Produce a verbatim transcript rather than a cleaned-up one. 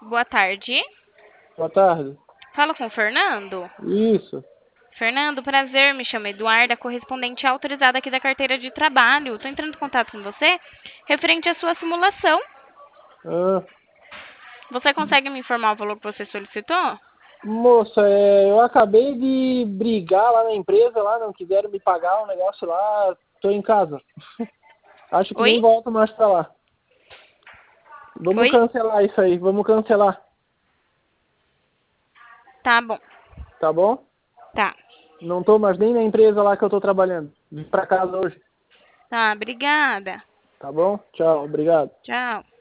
Boa tarde. Boa tarde. Falo com o Fernando. Isso. Fernando, prazer, me chamo Eduarda, correspondente autorizada aqui da carteira de trabalho. Estou entrando em contato com você referente à sua simulação. Ah, Você consegue me informar o valor que você solicitou? moça, é, eu acabei de brigar lá na empresa, lá não quiseram me pagar um negócio lá, tô em casa. Acho que Oi? nem volto mais pra lá. Vamos Oi? cancelar isso aí, vamos cancelar, Tá bom. tá bom? Tá. Não tô mais nem na empresa lá que eu tô trabalhando. Vim pra casa hoje, Tá, obrigada. tá bom? Tchau, obrigado. Tchau.